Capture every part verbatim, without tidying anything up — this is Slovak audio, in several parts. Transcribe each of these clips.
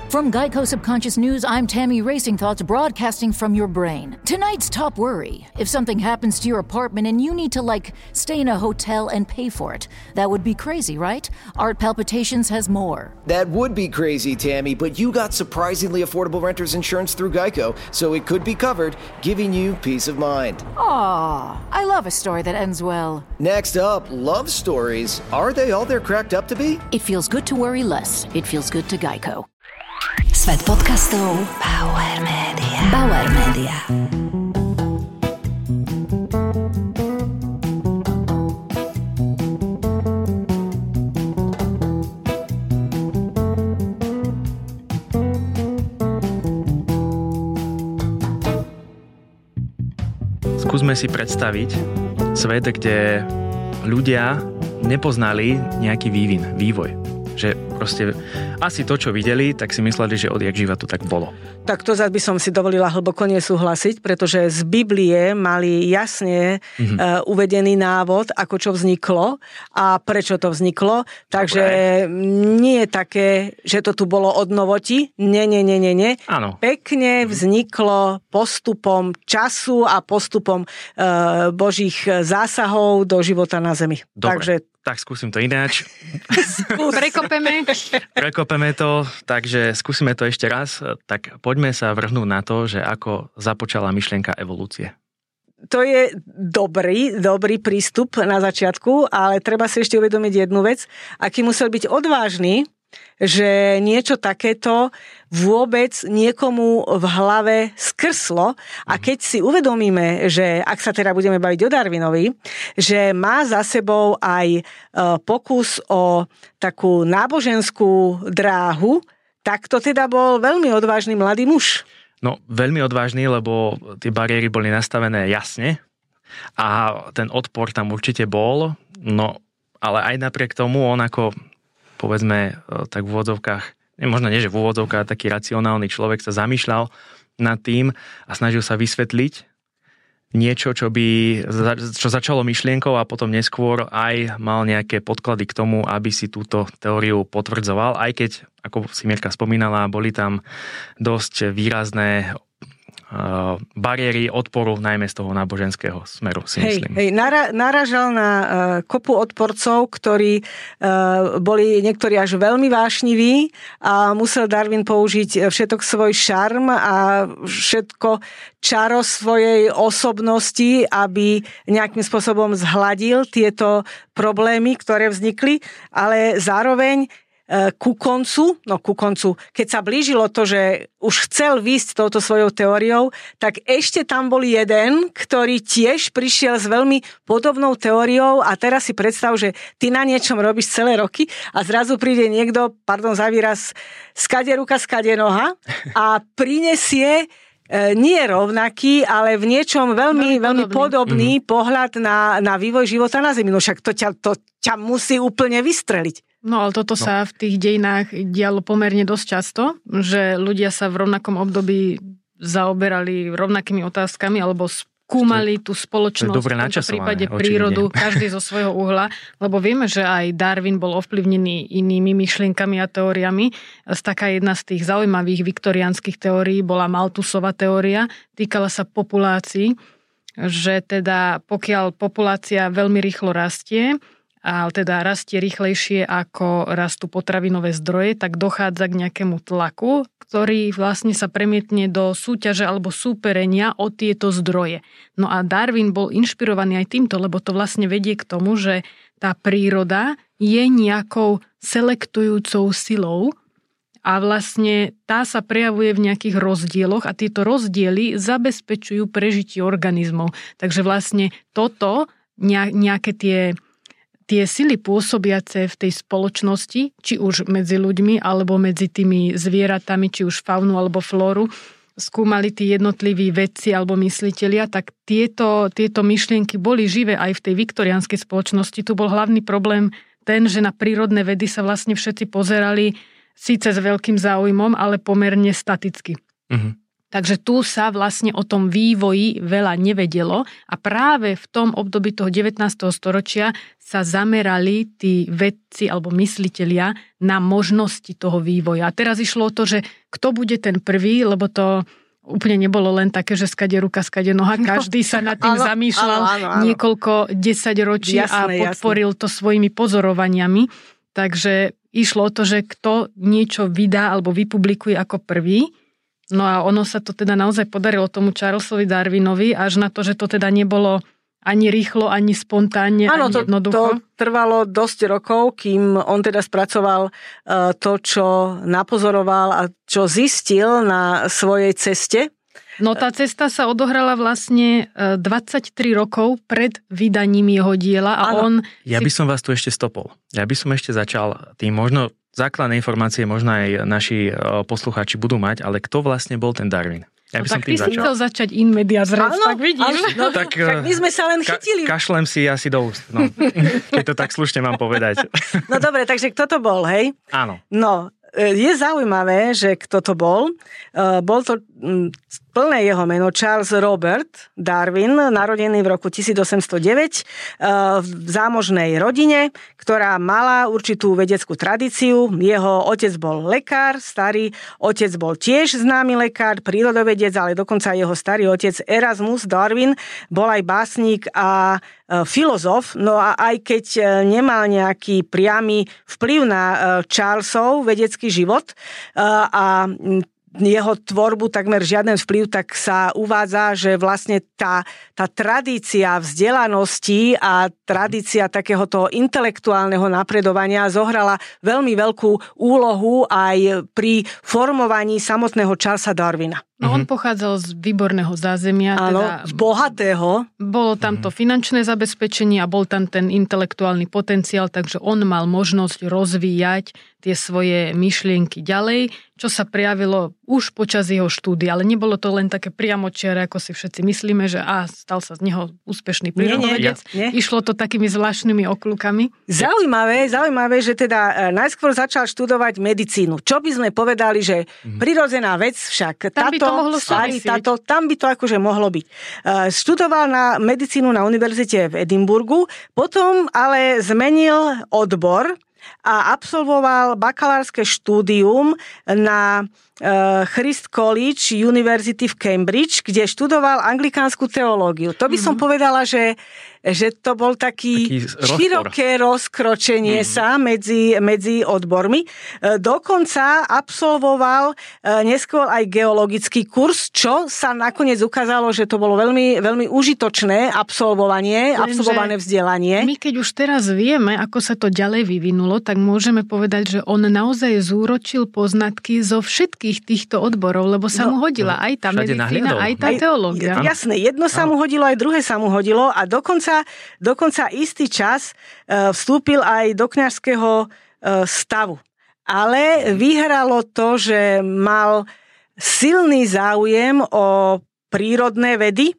From Geico Subconscious News, I'm Tammy Racing Thoughts, broadcasting from your brain. Tonight's top worry: if something happens to your apartment and you need to, like, stay in a hotel and pay for it. That would be crazy, right? Art Palpitations has more. That would be crazy, Tammy, but you got surprisingly affordable renter's insurance through Geico, so it could be covered, giving you peace of mind. Aw, I love a story that ends well. Next up, love stories. Are they all they're cracked up to be? It feels good to worry less. It feels good to Geico. Svet podcastov Bauer Media. Bauer Media. Skúsme si predstaviť svet, kde ľudia nepoznali nejaký vývin, vývoj. Že proste asi to, čo videli, tak si mysleli, že odjak živa to tak bolo. Tak to zase by som si dovolila hlboko nesúhlasiť, pretože z Biblie mali jasne mm-hmm. uh, uvedený návod, ako čo vzniklo a prečo to vzniklo. Takže Dobre. Nie je také, že to tu bolo od novoti. Nie, nie, nie, nie, nie. Áno. Pekne vzniklo postupom času a postupom uh, Božích zásahov do života na zemi. Dobre. Takže tak skúsim to ináč. Prekopeme. Prekopeme to, takže skúsime to ešte raz. Tak poďme sa vrhnúť na to, že ako započala myšlienka evolúcie. To je dobrý, dobrý prístup na začiatku, ale treba si ešte uvedomiť jednu vec. Aký musel byť odvážny, že niečo takéto vôbec niekomu v hlave skrslo. A keď si uvedomíme, že ak sa teda budeme baviť o Darwinovi, že má za sebou aj pokus o takú náboženskú dráhu, tak to teda bol veľmi odvážny mladý muž. No, veľmi odvážny, lebo tie bariéry boli nastavené jasne a ten odpor tam určite bol, no ale aj napriek tomu on ako, povedzme, tak v úvodzovkách, možno nie, že v úvodzovkách, taký racionálny človek sa zamýšľal nad tým a snažil sa vysvetliť niečo, čo by, čo začalo myšlienkou a potom neskôr aj mal nejaké podklady k tomu, aby si túto teóriu potvrdzoval, aj keď, ako si Mirka spomínala, boli tam dosť výrazné uh, bariéry odporu, najmä z toho náboženského smeru, si hej, myslím. Hej, nara, naražal na uh, kopu odporcov, ktorí uh, boli niektorí až veľmi vášniví a musel Darwin použiť všetok svoj šarm a všetko čaro svojej osobnosti, aby nejakým spôsobom zhladil tieto problémy, ktoré vznikli, ale zároveň ku koncu, no ku koncu, keď sa blížilo to, že už chcel výjsť touto svojou teóriou, tak ešte tam bol jeden, ktorý tiež prišiel s veľmi podobnou teóriou a teraz si predstav, že ty na niečom robíš celé roky a zrazu príde niekto, pardon za výraz, skade ruka, skade noha a prinesie nie rovnaký, ale v niečom veľmi, veľmi podobný, podobný mm-hmm. pohľad na, na vývoj života na Zemi. No však to ťa, to ťa musí úplne vystreliť. No ale toto no. sa v tých dejinách dialo pomerne dosť často, že ľudia sa v rovnakom období zaoberali rovnakými otázkami alebo skúmali tú spoločnosť, v tomto prípade prírodu, každý zo svojho uhla, lebo vieme, že aj Darwin bol ovplyvnený inými myšlienkami a teóriami. Taká jedna z tých zaujímavých viktoriánskych teórií bola Malthusova teória, týkala sa populácií, že teda pokiaľ populácia veľmi rýchlo rastie, a teda rastie rýchlejšie ako rastú potravinové zdroje, tak dochádza k nejakému tlaku, ktorý vlastne sa premietne do súťaže alebo súperenia o tieto zdroje. No a Darwin bol inšpirovaný aj týmto, lebo to vlastne vedie k tomu, že tá príroda je nejakou selektujúcou silou a vlastne tá sa prejavuje v nejakých rozdieloch a tieto rozdiely zabezpečujú prežitie organizmov. Takže vlastne toto, nejaké tie tie sily pôsobiace v tej spoločnosti, či už medzi ľuďmi, alebo medzi tými zvieratami, či už faunu alebo flóru, skúmali tí jednotliví vedci alebo myslitelia, tak tieto, tieto myšlienky boli živé aj v tej viktoriánskej spoločnosti. Tu bol hlavný problém ten, že na prírodné vedy sa vlastne všetci pozerali síce s veľkým záujmom, ale pomerne staticky. Mhm. Takže tu sa vlastne o tom vývoji veľa nevedelo a práve v tom období toho devätnásteho storočia sa zamerali tí vedci alebo myslitelia na možnosti toho vývoja. A teraz išlo o to, že kto bude ten prvý, lebo to úplne nebolo len také, že skade ruka, skade noha. Každý sa nad tým áno, zamýšľal áno, áno, áno. niekoľko desaťročí a podporil jasné. to svojimi pozorovaniami. Takže išlo o to, že kto niečo vydá alebo vypublikuje ako prvý. No a ono sa to teda naozaj podarilo tomu Charlesovi Darwinovi, až na to, že to teda nebolo ani rýchlo, ani spontánne, ano, ani to, jednoducho. to trvalo dosť rokov, kým on teda spracoval uh, to, čo napozoroval a čo zistil na svojej ceste. No tá cesta sa odohrala vlastne dvadsaťtri rokov pred vydaním jeho diela a ano. on... Ja si... by som vás tu ešte stopol. Ja by som ešte začal tým možno... Základné informácie možno aj naši poslucháči budú mať, ale kto vlastne bol ten Darwin? Ja by no, som tak tým ty si chcel začať in medias res, tak vidíš. No, tak, tak my sme sa len chytili. Ka- kašlem si asi do úst, no. Keď to tak slušne mám povedať. No dobre, takže kto to bol, hej? Áno. No, je zaujímavé, že kto to bol. Bol to plné jeho meno Charles Robert Darwin, narodený v roku tisícosemstodeväť v zámožnej rodine, ktorá mala určitú vedeckú tradíciu. Jeho otec bol lekár, starý otec bol tiež známy lekár, prírodovedec, ale dokonca jeho starý otec Erasmus Darwin bol aj básnik a filozof. No a aj keď nemal nejaký priamy vplyv na Charlesov vedecký život a jeho tvorbu takmer žiaden vplyv, tak sa uvádza, že vlastne tá, tá tradícia vzdelanosti a tradícia takéhoto intelektuálneho napredovania zohrala veľmi veľkú úlohu aj pri formovaní samotného Charlesa Darwina. No on pochádzal z výborného zázemia. Áno, teda z bohatého. Bolo tam to finančné zabezpečenie a bol tam ten intelektuálny potenciál, takže on mal možnosť rozvíjať tie svoje myšlienky ďalej, čo sa prejavilo už počas jeho štúdia, ale nebolo to len také priamočiare, ako si všetci myslíme, že á, stal sa z neho úspešný prírodovedec. Nie, nie, nie. Išlo to takými zvláštnymi oklukami. Zaujímavé, zaujímavé, že teda najskôr začal študovať medicínu. Čo by sme povedali, že prirodzená vec však tam táto, by starý, táto, tam by to akože mohlo byť. Študoval na medicínu na univerzite v Edinburgu, potom ale zmenil odbor a absolvoval bakalárske štúdium na Christ College University v Cambridge, kde študoval anglikánsku teológiu. To by som mm-hmm. povedala, že, že to bol taký, taký široké rozkročenie mm-hmm. sa medzi, medzi odbormi. Dokonca absolvoval neskôr aj geologický kurz, čo sa nakoniec ukázalo, že to bolo veľmi, veľmi užitočné absolvovanie, Lenže absolvované vzdelanie. My keď už teraz vieme, ako sa to ďalej vyvinulo, tak môžeme povedať, že on naozaj zúročil poznatky zo všetkých týchto odborov, lebo sa no, mu hodila aj tá medicína, aj tá teológia. Aj, jasné, jedno sa mu hodilo, aj druhé sa mu hodilo a dokonca, dokonca istý čas uh, vstúpil aj do kňažského uh, stavu. Ale vyhralo to, že mal silný záujem o prírodné vedy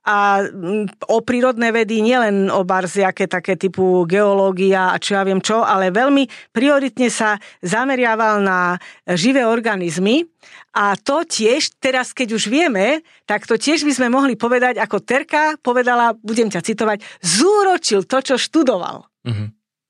a o prírodné vedy nielen o barziaké také typu geológia a čo ja viem čo, ale veľmi prioritne sa zameriaval na živé organizmy a to tiež, teraz keď už vieme, tak to tiež by sme mohli povedať, ako Terka povedala, budem ťa citovať, zúročil to, čo študoval. Uh-huh.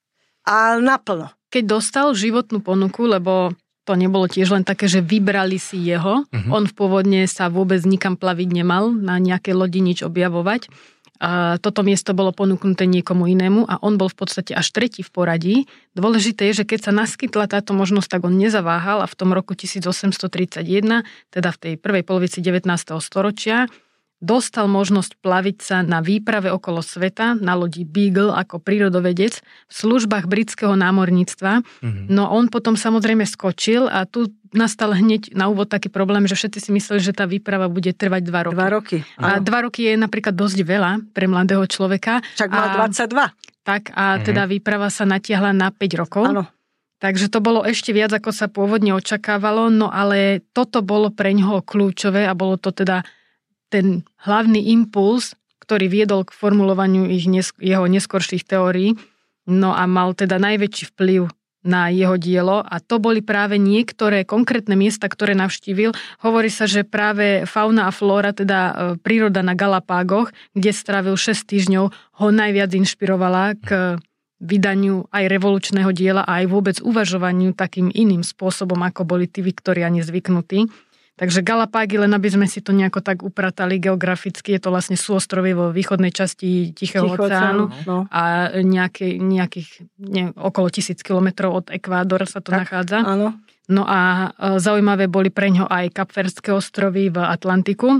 A naplno. Keď dostal životnú ponuku, lebo to nebolo tiež len také, že vybrali si jeho. Uh-huh. On v pôvodne sa vôbec nikam plaviť nemal, na nejaké lodi nič objavovať. A toto miesto bolo ponúknuté niekomu inému a on bol v podstate až tretí v poradí. Dôležité je, že keď sa naskytla táto možnosť, tak on nezaváhal a v tom roku tisícosemstotridsaťjeden, teda v tej prvej polovici devätnásteho storočia, dostal možnosť plaviť sa na výprave okolo sveta na lodi Beagle ako prírodovedec v službách britského námorníctva. Mm-hmm. No on potom samozrejme skočil a tu nastal hneď na úvod taký problém, že všetci si mysleli, že tá výprava bude trvať dva roky. Dva roky. A dva roky je napríklad dosť veľa pre mladého človeka. Však mal a, dvadsaťdva. Tak a mm-hmm. teda výprava sa natiahla na päť rokov. Áno. Takže to bolo ešte viac, ako sa pôvodne očakávalo, no ale toto bolo pre ňoho kľúčové a bolo to teda ten hlavný impuls, ktorý viedol k formulovaniu ich nes- jeho neskorších teórií, no a mal teda najväčší vplyv na jeho dielo a to boli práve niektoré konkrétne miesta, ktoré navštívil. Hovorí sa, že práve fauna a flóra, teda príroda na Galapágoch, kde strávil šesť týždňov, ho najviac inšpirovala k vydaniu aj revolučného diela a aj vôbec uvažovaniu takým iným spôsobom, ako boli tí Viktoriáni zvyknutí. Takže Galapágy, len aby sme si to nejako tak upratali geograficky, je to vlastne súostrovie vo východnej časti Tichého oceánu no. a nejaké, nejakých ne, okolo tisíc kilometrov od Ekvádora sa to tak, nachádza. Áno. No a zaujímavé boli preňho aj Kapverdské ostrovy v Atlantiku.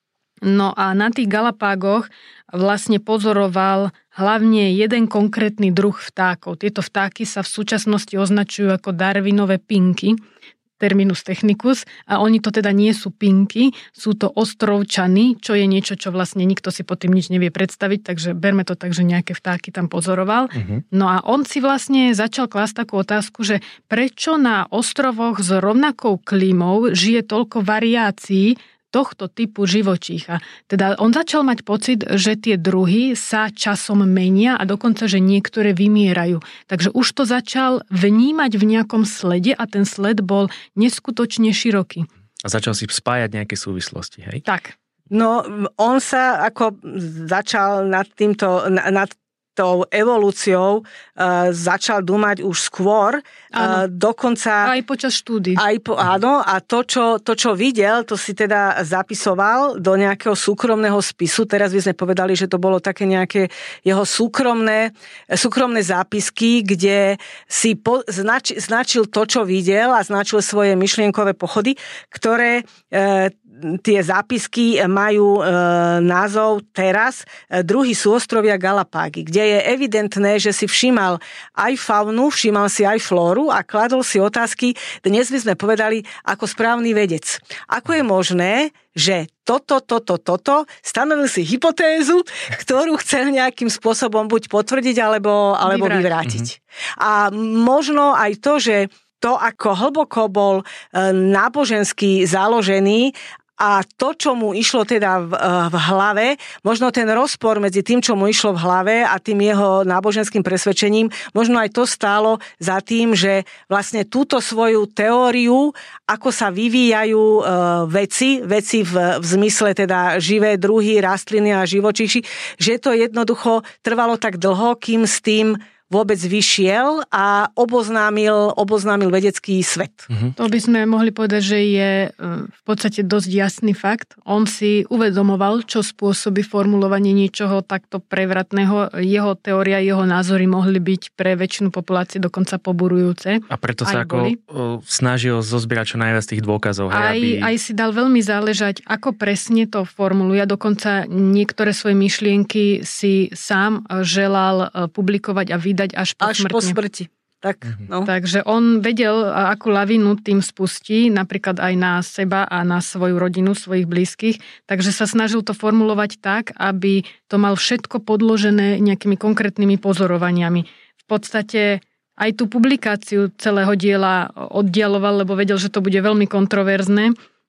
No a na tých Galapágoch vlastne pozoroval hlavne jeden konkrétny druh vtákov. Tieto vtáky sa v súčasnosti označujú ako Darwinové pinky, terminus technicus, a oni to teda nie sú pinky, sú to ostrovčany, čo je niečo, čo vlastne nikto si pod tým nič nevie predstaviť, takže berme to tak, že nejaké vtáky tam pozoroval. Uh-huh. No a on si vlastne začal klásť takú otázku, že prečo na ostrovoch s rovnakou klímou žije toľko variácií tohto typu živočícha. Teda on začal mať pocit, že tie druhy sa časom menia a dokonca, že niektoré vymierajú. Takže už to začal vnímať v nejakom slede a ten sled bol neskutočne široký. A začal si spájať nejaké súvislosti, hej? Tak. No, on sa ako začal nad týmto, nad tou evolúciou uh, začal dúmať už skôr, uh, dokonca... Aj počas štúdií. Aj po, áno, a to čo, to, čo videl, to si teda zapisoval do nejakého súkromného spisu. Teraz by sme povedali, že to bolo také nejaké jeho súkromné, súkromné zápisky, kde si po, znač, značil to, čo videl a značil svoje myšlienkové pochody, ktoré... Uh, tie zápisky majú e, názov teraz e, Druhy súostrovia Galapágy, kde je evidentné, že si všímal aj faunu, všímal si aj flóru a kladol si otázky, dnes by sme povedali, ako správny vedec. Ako je možné, že toto, toto, toto, stanovil si hypotézu, ktorú chcel nejakým spôsobom buď potvrdiť, alebo, alebo vyvrátiť. vyvrátiť. Mm-hmm. A možno aj to, že to, ako hlboko bol e, nábožensky založený, a to, čo mu išlo teda v, v hlave, možno ten rozpor medzi tým, čo mu išlo v hlave a tým jeho náboženským presvedčením, možno aj to stálo za tým, že vlastne túto svoju teóriu, ako sa vyvíjajú e, veci, veci v, v zmysle teda živé druhy, rastliny a živočíši, že to jednoducho trvalo tak dlho, kým s tým vôbec vyšiel a oboznámil, oboznámil vedecký svet. Mm-hmm. To by sme mohli povedať, že je v podstate dosť jasný fakt. On si uvedomoval, čo spôsobí formulovanie niečoho takto prevratného. Jeho teória, jeho názory mohli byť pre väčšinu populácie dokonca poburujúce. A preto sa ako snažil zozbierať čo najviac tých dôkazov. Hej, aj, aby... aj si dal veľmi záležať, ako presne to formuluje. Dokonca niektoré svoje myšlienky si sám želal publikovať a vydať až po až smrti. po smrti. Tak, no. Takže on vedel, akú lavinu tým spustí, napríklad aj na seba a na svoju rodinu, svojich blízkych. Takže sa snažil to formulovať tak, aby to mal všetko podložené nejakými konkrétnymi pozorovaniami. V podstate aj tú publikáciu celého diela oddialoval, lebo vedel, že to bude veľmi kontroverzné.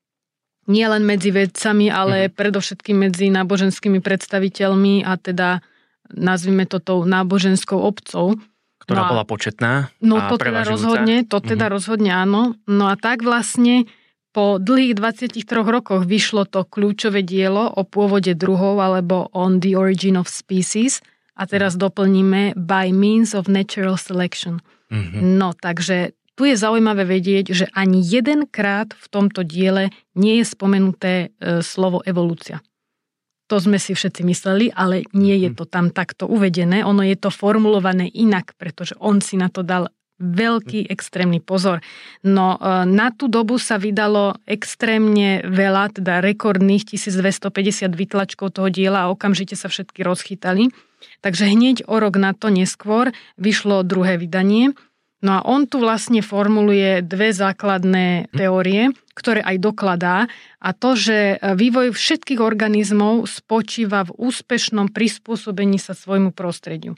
Nie len medzi vedcami, ale mhm. predovšetkým medzi náboženskými predstaviteľmi a teda nazvime to tou náboženskou obcou. Ktorá no bola početná no a to teda prevažujúca. rozhodne, to teda mm-hmm. rozhodne áno. No a tak vlastne po dlhých dvadsiatich troch rokoch vyšlo to kľúčové dielo o pôvode druhov alebo On the Origin of Species a teraz doplníme By Means of Natural Selection. Mm-hmm. No takže tu je zaujímavé vedieť, že ani jedenkrát v tomto diele nie je spomenuté e, slovo evolúcia. To sme si všetci mysleli, ale nie je to tam takto uvedené. Ono je to formulované inak, pretože on si na to dal veľký, extrémny pozor. No na tú dobu sa vydalo extrémne veľa, teda rekordných tisícdvestopäťdesiat výtlačkov toho diela a okamžite sa všetky rozchytali. Takže hneď o rok na to neskôr vyšlo druhé vydanie. No a on tu vlastne formuluje dve základné teórie, ktoré aj dokladá. A to, že vývoj všetkých organizmov spočíva v úspešnom prispôsobení sa svojmu prostrediu.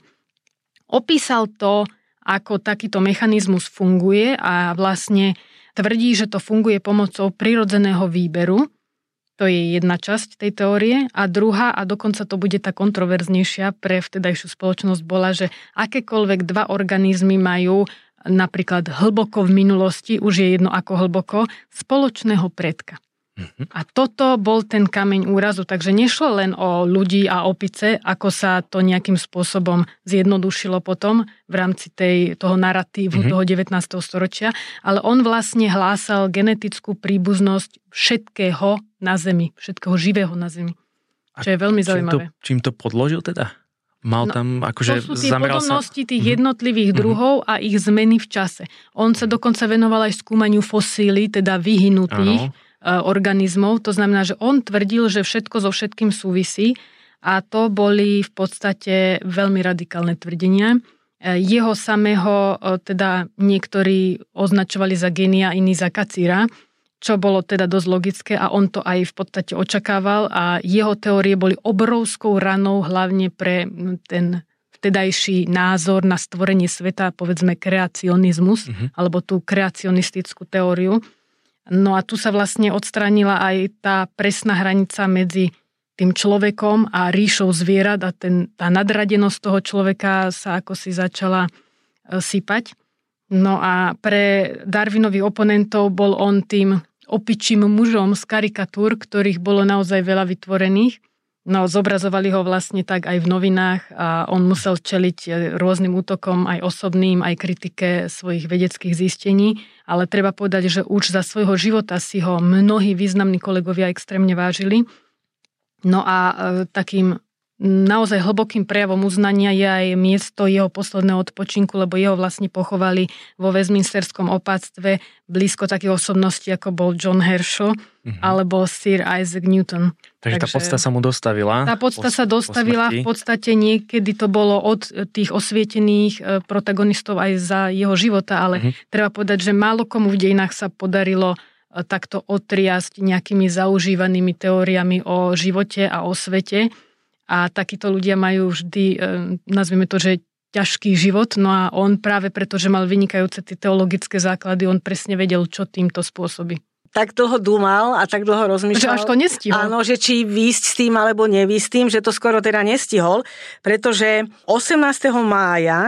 Opísal to, ako takýto mechanizmus funguje a vlastne tvrdí, že to funguje pomocou prirodzeného výberu. To je jedna časť tej teórie. A druhá, a dokonca to bude tá kontroverznejšia pre vtedajšiu spoločnosť, bola, že akékoľvek dva organizmy majú napríklad hlboko v minulosti, už je jedno ako hlboko, spoločného predka. A toto bol ten kameň úrazu, takže nešlo len o ľudí a opice, ako sa to nejakým spôsobom zjednodušilo potom v rámci tej, toho naratívu mm-hmm. toho devätnásteho storočia, ale on vlastne hlásal genetickú príbuznosť všetkého na Zemi, všetkého živého na Zemi, čo je veľmi zaujímavé. To, čím to podložil teda? Mal tam, no, akože to sú tie podobnosti sa... tých jednotlivých mm-hmm. druhov a ich zmeny v čase. On sa dokonca venoval aj skúmaniu fosíly, teda vyhynutých ano. organizmov. To znamená, že on tvrdil, že všetko so všetkým súvisí a to boli v podstate veľmi radikálne tvrdenia. Jeho samého teda niektorí označovali za génia, iní za kacíra, čo bolo teda dosť logické a on to aj v podstate očakával a jeho teórie boli obrovskou ranou hlavne pre ten vtedajší názor na stvorenie sveta, povedzme kreacionizmus, mm-hmm. alebo tú kreacionistickú teóriu. No a tu sa vlastne odstránila aj tá presná hranica medzi tým človekom a ríšou zvierat a ten, tá nadradenosť toho človeka sa ako si začala sypať. No a pre Darwinových oponentov bol on tým opičím mužom z karikatúr, ktorých bolo naozaj veľa vytvorených. No, zobrazovali ho vlastne tak aj v novinách a on musel čeliť rôznym útokom, aj osobným, aj kritike svojich vedeckých zistení, ale treba povedať, že už za svojho života si ho mnohí významní kolegovia extrémne vážili. No a e, takým naozaj hlbokým prejavom uznania je aj miesto jeho posledného odpočinku, lebo jeho vlastne pochovali vo Westminsterskom opatstve blízko takých osobností, ako bol John Herschel mm-hmm. alebo Sir Isaac Newton. Takže, Takže tá podsta sa mu dostavila? Tá podsta sa dostavila, v podstate niekedy to bolo od tých osvietených protagonistov aj za jeho života, ale mm-hmm. treba povedať, že málo komu v dejinách sa podarilo takto otriasť nejakými zaužívanými teóriami o živote a o svete. A takíto ľudia majú vždy, nazvime to, že ťažký život, no a on práve preto, že mal vynikajúce tie teologické základy, on presne vedel, čo týmto spôsobí. Tak dlho dúmal a tak dlho rozmýšľal. Že až to nestihol. Áno, že či výjsť s tým alebo nevísť s tým, že to skoro teda nestihol, pretože osemnásteho mája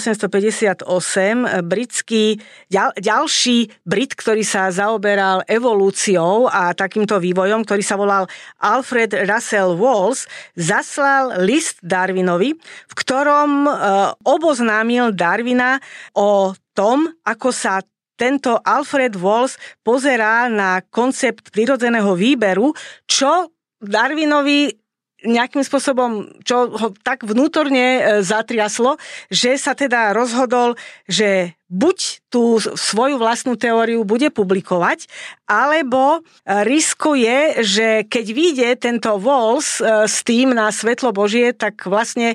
tisícosemstopäťdesiatosem britský, ďal, ďalší Brit, ktorý sa zaoberal evolúciou a takýmto vývojom, ktorý sa volal Alfred Russel Wallace, zaslal list Darwinovi, v ktorom e, oboznámil Darwina o tom, ako sa tento Alfred Wallace pozerá na koncept prirodzeného výberu, čo Darwinovi nejakým spôsobom, čo ho tak vnútorne zatriaslo, že sa teda rozhodol, že buď tú svoju vlastnú teóriu bude publikovať, alebo riskuje, že keď vyjde tento Wallace s tým na svetlo Božie, tak vlastne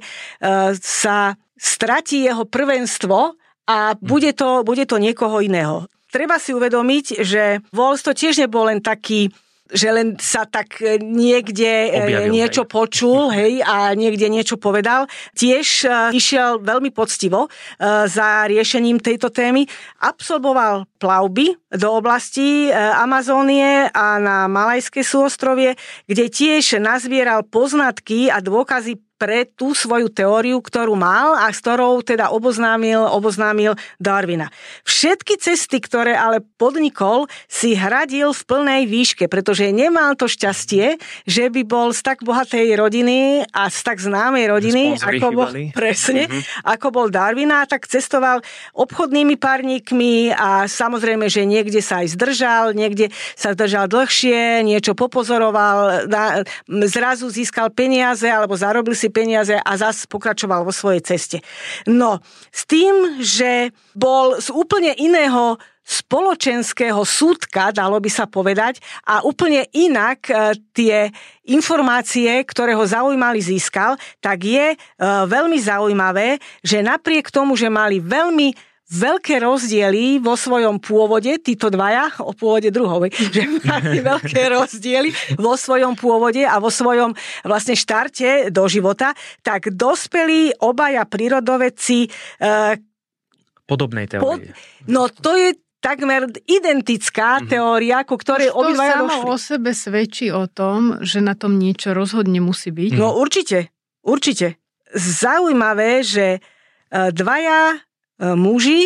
sa stratí jeho prvenstvo a bude to, bude to niekoho iného. Treba si uvedomiť, že Wallace to tiež nebol len taký, že len sa tak niekde objavil, niečo hej. počul hej, a niekde niečo povedal. Tiež uh, išiel veľmi poctivo uh, za riešením tejto témy. Absolvoval plavby do oblasti uh, Amazónie a na Malajské súostrovie, kde tiež nazbieral poznatky a dôkazy pre tú svoju teóriu, ktorú mal a s ktorou teda oboznámil, oboznámil Darwina. Všetky cesty, ktoré ale podnikol, si hradil v plnej výške, pretože nemal to šťastie, že by bol z tak bohatej rodiny a z tak známej rodiny, ako bol, presne, mm-hmm. ako bol Darwina, tak cestoval obchodnými párnikmi a samozrejme, že niekde sa aj zdržal, niekde sa zdržal dlhšie, niečo popozoroval, zrazu získal peniaze alebo zarobil si peniaze a zas pokračoval vo svojej ceste. No, s tým, že bol z úplne iného spoločenského súdka, dalo by sa povedať, a úplne inak tie informácie, ktoré ho zaujímali, získal, tak je veľmi zaujímavé, že napriek tomu, že mali veľmi veľké rozdiely vo svojom pôvode, títo dvaja, o pôvode druhovej, že mali veľké rozdiely vo svojom pôvode a vo svojom vlastne štarte do života, tak dospeli obaja prírodovedci eh, podobnej teórie. Pod, no to je takmer identická mm-hmm. teória, ku ktorej obidvaja došli. To samo o sebe svedčí o tom, že na tom niečo rozhodne musí byť. No určite, určite. Zaujímavé, že dvaja muži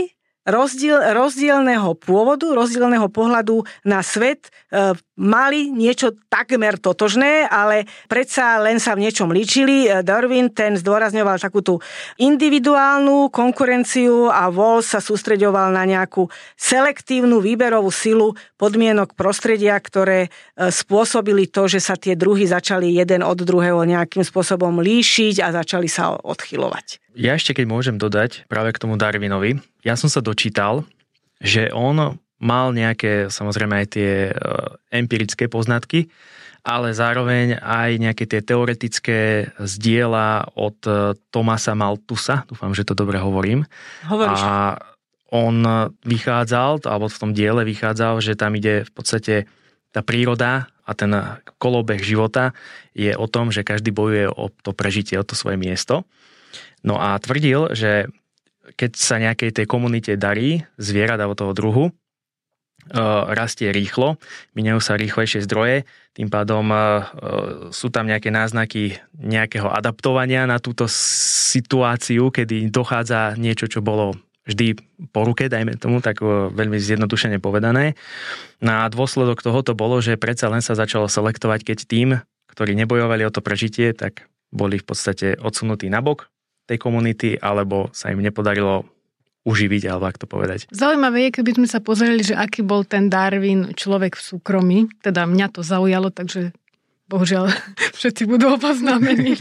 rozdiel, rozdielného pôvodu, rozdielného pohľadu na svet e, mali niečo takmer totožné, ale predsa len sa v niečom líčili. Darwin ten zdôrazňoval takú tú individuálnu konkurenciu a Wallace sa sústreďoval na nejakú selektívnu výberovú silu podmienok prostredia, ktoré e, spôsobili to, že sa tie druhy začali jeden od druhého nejakým spôsobom líšiť a začali sa odchylovať. Ja ešte keď môžem dodať práve k tomu Darwinovi, ja som sa dočítal, že on mal nejaké, samozrejme aj tie empirické poznatky, ale zároveň aj nejaké tie teoretické zdieľa od Thomasa Malthusa, dúfam, že to dobre hovorím. Hovoríš. A on vychádzal, alebo v tom diele vychádzal, že tam ide v podstate tá príroda a ten kolobeh života je o tom, že každý bojuje o to prežitie, o to svoje miesto. No a tvrdil, že keď sa nejakej tej komunite darí, zvierat alebo toho druhu, rastie rýchlo, minajú sa rýchlejšie zdroje, tým pádom sú tam nejaké náznaky nejakého adaptovania na túto situáciu, kedy dochádza niečo, čo bolo vždy po ruke, dajme tomu, tak veľmi zjednodušene povedané. Na dôsledok tohoto bolo, že predsa len sa začalo selektovať, keď tým, ktorí nebojovali o to prežitie, tak boli v podstate odsunutí nabok tej komunity, alebo sa im nepodarilo uživiť, alebo ak to povedať. Zaujímavé je, keby sme sa pozreli, že aký bol ten Darwin človek v súkromí. Teda mňa to zaujalo, takže bohužiaľ všetci budú opoznámení.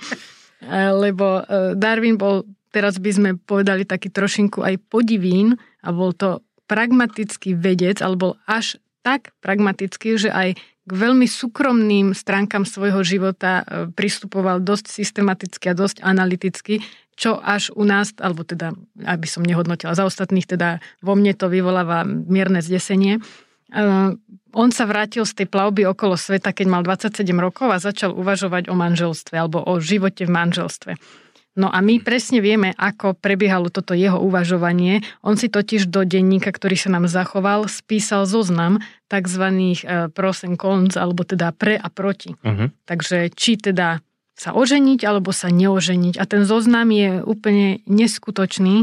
Lebo Darwin bol, teraz by sme povedali taký trošinku aj podivín a bol to pragmatický vedec, alebo až tak pragmatický, že aj k veľmi súkromným stránkam svojho života pristupoval dosť systematicky a dosť analyticky, čo až u nás, alebo teda, aby som nehodnotila za ostatných, teda vo mne to vyvoláva mierne zdesenie. On sa vrátil z tej plavby okolo sveta, keď mal dvadsaťsedem rokov a začal uvažovať o manželstve alebo o živote v manželstve. No a my presne vieme, ako prebiehalo toto jeho uvažovanie. On si totiž do denníka, ktorý sa nám zachoval, spísal zoznam takzvaných pros and cons, alebo teda pre a proti. Uh-huh. Takže či teda sa oženiť, alebo sa neoženiť. A ten zoznam je úplne neskutočný.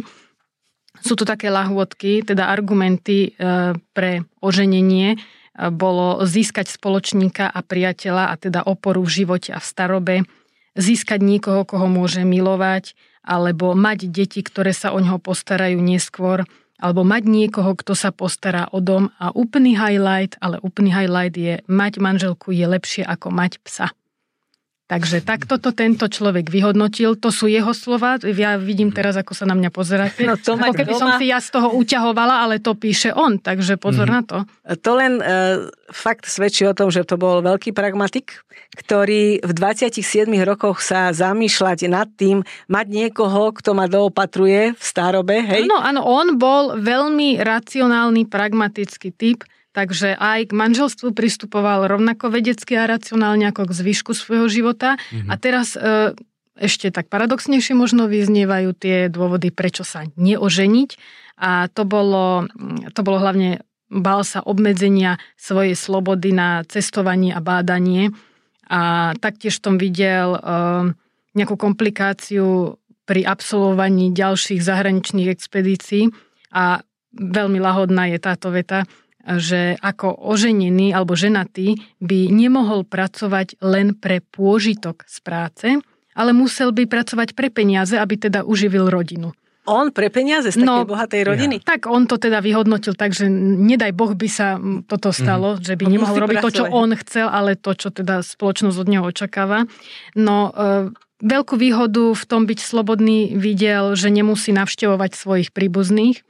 Sú to také lahôdky, teda argumenty pre oženenie bolo získať spoločníka a priateľa, a teda oporu v živote a v starobe, získať niekoho, koho môže milovať, alebo mať deti, ktoré sa o ňoho postarajú neskôr, alebo mať niekoho, kto sa postará o dom. A úplný highlight, ale úplný highlight je, mať manželku je lepšie ako mať psa. Takže takto to tento človek vyhodnotil. To sú jeho slova. Ja vidím teraz, ako sa na mňa pozeráte. No to ako keby doma... som si ja z toho uťahovala, ale to píše on, takže pozor mm. na to. To len e, fakt svedčí o tom, že to bol veľký pragmatik, ktorý v dvadsiatich siedmich rokoch sa zamýšľať nad tým, mať niekoho, kto ma doopatruje v starobe, hej? Áno, áno, on bol veľmi racionálny, pragmatický typ. Takže aj k manželstvu pristupoval rovnako vedecky a racionálne ako k zvyšku svojho života. Mm-hmm. A teraz e, ešte tak paradoxnejšie možno vyznievajú tie dôvody, prečo sa neoženiť. A to bolo, to bolo hlavne, bál sa obmedzenia svojej slobody na cestovanie a bádanie. A taktiež v tom videl e, nejakú komplikáciu pri absolvovaní ďalších zahraničných expedícií. A veľmi lahodná je táto veta, že ako oženený alebo ženatý by nemohol pracovať len pre pôžitok z práce, ale musel by pracovať pre peniaze, aby teda uživil rodinu. On pre peniaze z takej no, bohatej rodiny? Ja. Tak on to teda vyhodnotil, takže nedaj Boh by sa toto stalo, mm. že by on nemohol robiť pracovať. To, čo on chcel, ale to, čo teda spoločnosť od neho očakáva. No, e, veľkú výhodu v tom byť slobodný videl, že nemusí navštevovať svojich príbuzných,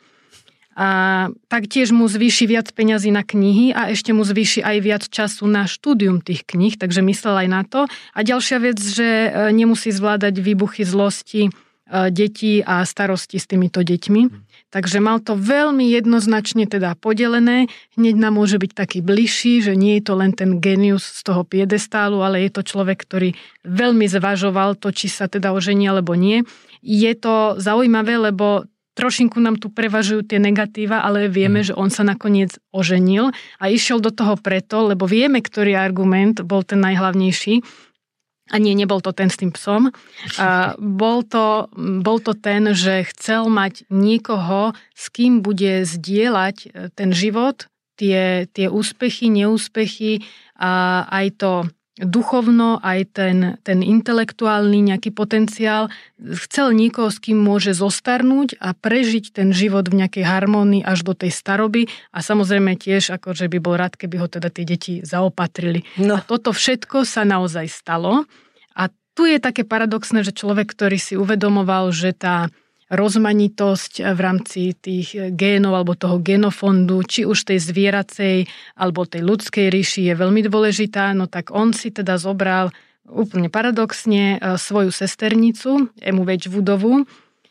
a taktiež mu zvýši viac peňazí na knihy a ešte mu zvýši aj viac času na štúdium tých kníh, takže myslel aj na to. A ďalšia vec, že nemusí zvládať výbuchy zlosti detí a starosti s týmito deťmi. Takže mal to veľmi jednoznačne teda podelené. Hneď nám môže byť taký bližší, že nie je to len ten genius z toho piedestálu, ale je to človek, ktorý veľmi zvažoval to, či sa teda ožení alebo nie. Je to zaujímavé, lebo trošinku nám tu prevažujú tie negatíva, ale vieme, že on sa nakoniec oženil a išiel do toho preto, lebo vieme, ktorý argument bol ten najhlavnejší. A nie, nebol to ten s tým psom. A bol, to, bol to ten, že chcel mať niekoho, s kým bude zdieľať ten život, tie, tie úspechy, neúspechy a aj to duchovno, aj ten, ten intelektuálny nejaký potenciál. Chcel niekoho, s kým môže zostarnúť a prežiť ten život v nejakej harmónii až do tej staroby a samozrejme tiež, akože by bol rád, keby ho teda tie deti zaopatrili. No. A toto všetko sa naozaj stalo a tu je také paradoxné, že človek, ktorý si uvedomoval, že tá rozmanitosť v rámci tých génov alebo toho genofondu, či už tej zvieracej alebo tej ľudskej ríši je veľmi dôležitá, no tak on si teda zobral úplne paradoxne svoju sesternicu, Emu Wedgwoodovú,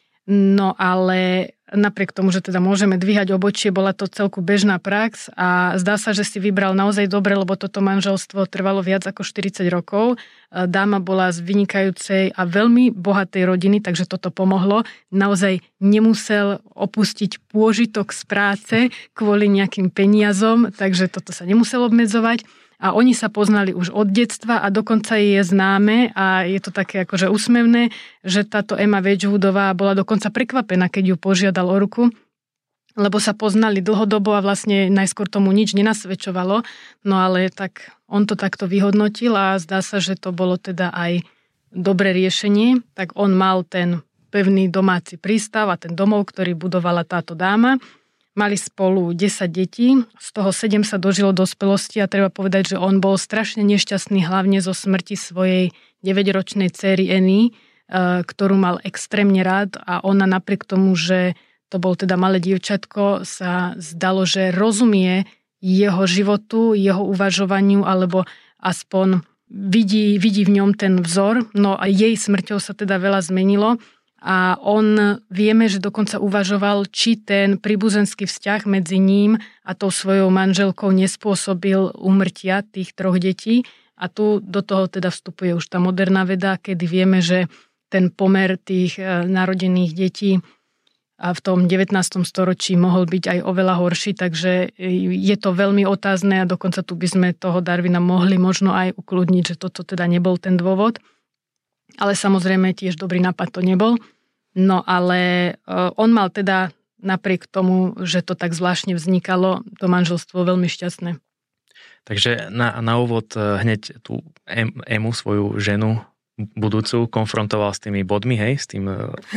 no ale napriek tomu, že teda môžeme dvíhať obočie, bola to celku bežná prax a zdá sa, že si vybral naozaj dobre, lebo toto manželstvo trvalo viac ako štyridsať rokov. Dáma bola z vynikajúcej a veľmi bohatej rodiny, takže toto pomohlo. Naozaj nemusel opustiť pôžitok z práce kvôli nejakým peniazom, takže toto sa nemusel obmedzovať. A oni sa poznali už od detstva a dokonca je známe a je to také akože úsmevné, že táto Emma Wedgwoodová bola dokonca prekvapená, keď ju požiadal o ruku, lebo sa poznali dlhodobo a vlastne najskôr tomu nič nenasvedčovalo, no ale tak on to takto vyhodnotil a zdá sa, že to bolo teda aj dobré riešenie, tak on mal ten pevný domáci prístav a ten domov, ktorý budovala táto dáma. Mali spolu desať detí, z toho sedem sa dožilo dospelosti a treba povedať, že on bol strašne nešťastný hlavne zo smrti svojej deväťročnej dcery Annie, ktorú mal extrémne rád a ona napriek tomu, že to bol teda malé dievčatko, sa zdalo, že rozumie jeho životu, jeho uvažovaniu alebo aspoň vidí, vidí v ňom ten vzor. No a jej smrťou sa teda veľa zmenilo. A on, vieme, že dokonca uvažoval, či ten príbuzenský vzťah medzi ním a tou svojou manželkou nespôsobil úmrtia tých troch detí. A tu do toho teda vstupuje už tá moderná veda, kedy vieme, že ten pomer tých narodených detí v tom devätnástom storočí mohol byť aj oveľa horší, takže je to veľmi otázne a dokonca tu by sme toho Darwina mohli možno aj ukludniť, že toto teda nebol ten dôvod. Ale samozrejme tiež dobrý nápad to nebol. No ale on mal teda napriek tomu, že to tak zvláštne vznikalo, to manželstvo veľmi šťastné. Takže na, na úvod hneď tú Emu, svoju ženu budúcu, konfrontoval s tými bodmi, hej, s tým,